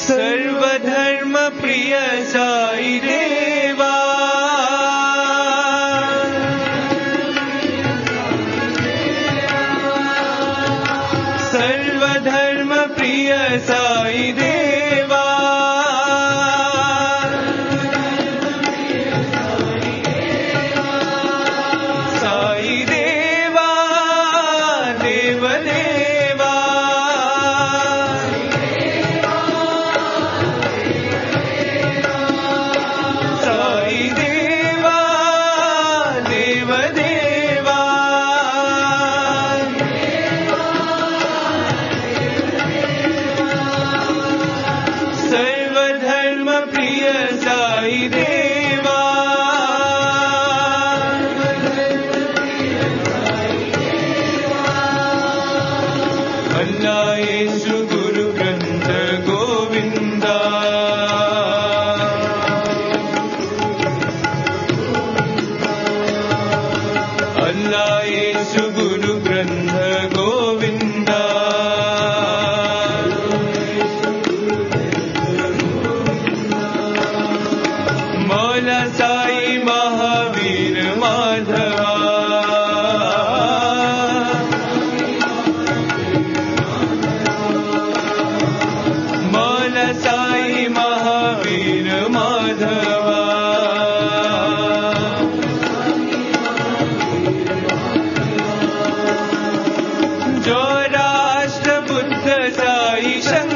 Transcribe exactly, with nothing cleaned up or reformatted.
सर्वधर्म प्रिय साई देवा सर्वधर्म प्रिय साई देवा साई देवा देव देवा साई देवा देव देवा सर्वधर्म प्रिय साई देवा अल्लाह येशु गुरु ग्रंथ गोविंदा अल्लाह येशु गुरु ग्रंथ गोविंदा मौला साई महावीर माधवा मौला साई महावीर माधवा जो राष्ट्र बुद्ध साई शंकर